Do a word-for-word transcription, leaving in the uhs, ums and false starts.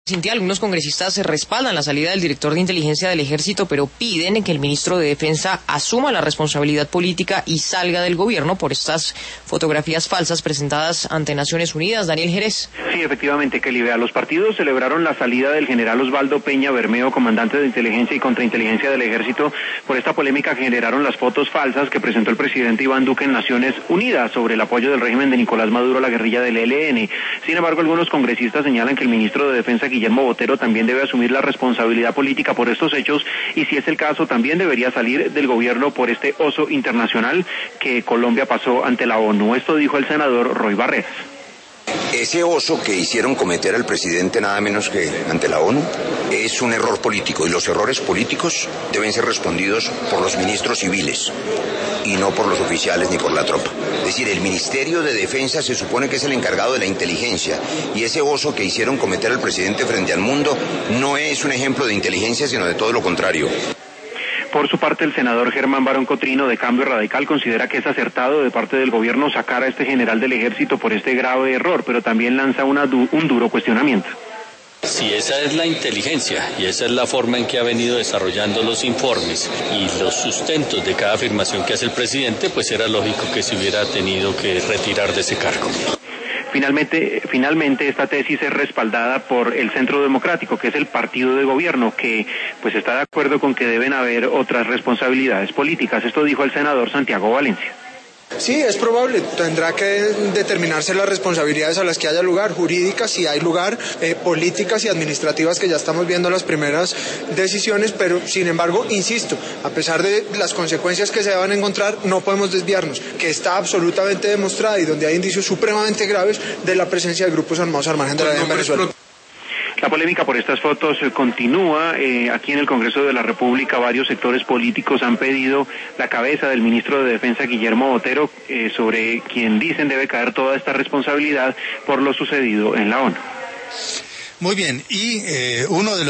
Cintia, algunos congresistas respaldan la salida del director de inteligencia del Ejército, pero piden que el ministro de Defensa asuma la responsabilidad política y salga del gobierno por estas fotografías falsas presentadas ante Naciones Unidas. Daniel Jerez. Sí, efectivamente, Kelly, vea, los partidos celebraron la salida del general Osvaldo Peña Bermeo, comandante de inteligencia y contrainteligencia del Ejército, por esta polémica que generaron las fotos falsas que presentó el presidente Iván Duque en Naciones Unidas sobre el apoyo del régimen de Nicolás Maduro a la guerrilla del E L N. Sin embargo, algunos congresistas señalan que el ministro de Defensa, Guillermo Botero, también debe asumir la responsabilidad política por estos hechos y, si es el caso, también debería salir del gobierno por este oso internacional que Colombia pasó ante la ONU. Esto dijo el senador Roy Barreras. Ese oso que hicieron cometer al presidente nada menos que ante la ONU es un error político, y los errores políticos deben ser respondidos por los ministros civiles y no por los oficiales ni por la tropa. Es decir, el Ministerio de Defensa se supone que es el encargado de la inteligencia, y ese oso que hicieron cometer al presidente frente al mundo no es un ejemplo de inteligencia, sino de todo lo contrario. Por su parte, el senador Germán Barón Cotrino, de Cambio Radical, considera que es acertado de parte del gobierno sacar a este general del Ejército por este grave error, pero también lanza una du- un duro cuestionamiento. Si esa es la inteligencia y esa es la forma en que ha venido desarrollando los informes y los sustentos de cada afirmación que hace el presidente, pues era lógico que se hubiera tenido que retirar de ese cargo. Finalmente, finalmente esta tesis es respaldada por el Centro Democrático, que es el partido de gobierno, que pues está de acuerdo con que deben haber otras responsabilidades políticas. Esto dijo el senador Santiago Valencia. Sí, es probable, tendrá que determinarse las responsabilidades a las que haya lugar, jurídicas si hay lugar, eh, políticas y administrativas, que ya estamos viendo las primeras decisiones, pero sin embargo, insisto, a pesar de las consecuencias que se van a encontrar, no podemos desviarnos, que está absolutamente demostrada y donde hay indicios supremamente graves de la presencia de grupos armados al margen de la ley en Venezuela. La polémica por estas fotos eh, continúa. Eh, aquí en el Congreso de la República varios sectores políticos han pedido la cabeza del ministro de Defensa, Guillermo Botero, eh, sobre quien dicen debe caer toda esta responsabilidad por lo sucedido en la ONU. Muy bien, y eh, uno de los